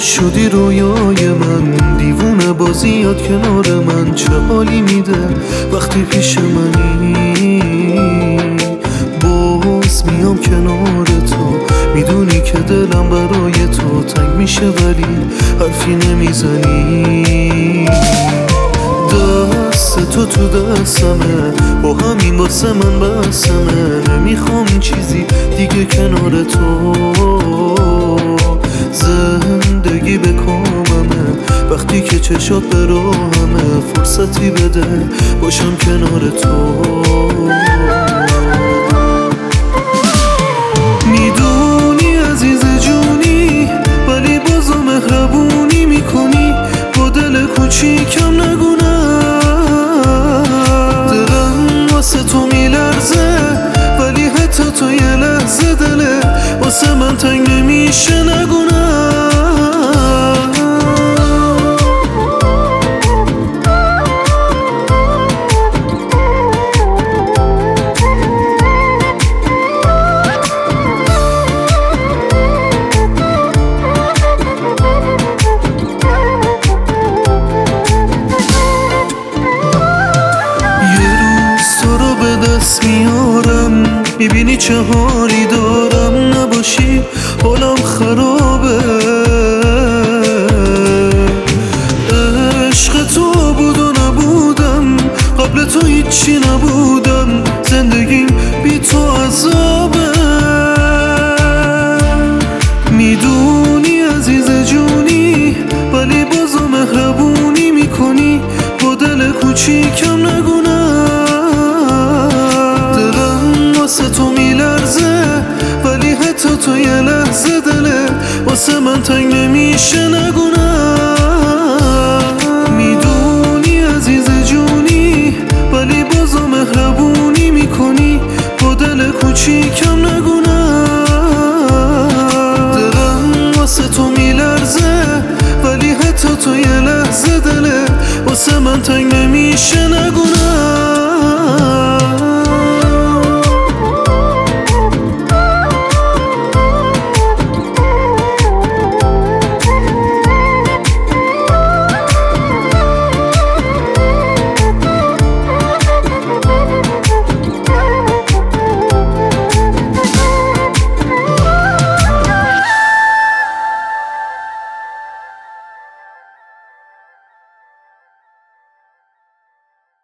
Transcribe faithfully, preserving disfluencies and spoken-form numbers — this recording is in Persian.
شدی رویای من، دیوونه بازیات کنار من. چه حالی میده وقتی پیش منی، باز میام کنار تو. میدونی که دلم برای تو تنگ میشه ولی حرفی نمیزنی. دست تو تو دستمه، با همین واسه من بسمه. نمیخوام چیزی دیگه کنار تو، زندگی به کاممه. وقتی که چشات به راهمه، فرصتی بده باشم کنار تو. میدونی عزیز جونی، ولی بازو مهربونی میکنی. با دل کوچیکم نگونم، دلم واسه تو میلرزه، ولی حتی تو یه لحظه دله واسه من تنگ نمیشه نگونم. دست میارم، میبینی چه حالی دارم. نباشی حالم خرابه. عشق تو بود و نبودم، قبل تو هیچی نبودم. زندگیم بی تو عذابه. میدونی عزیز جونی، ولی بازو مهربونی میکنی. با دل کوچیکم نگونم، واسه تو میلرزه، ولی حتی تو یه لحظه دله واسه من تنگ نمیشه نگونم. میدونی عزیز جونی، ولی بازو مهربونی میکنی. با دل کوچیکم نگونم، دلم واسه تو میلرزه، ولی حتی تو یه لحظه دله واسه من تنگ نمیشه نگونم.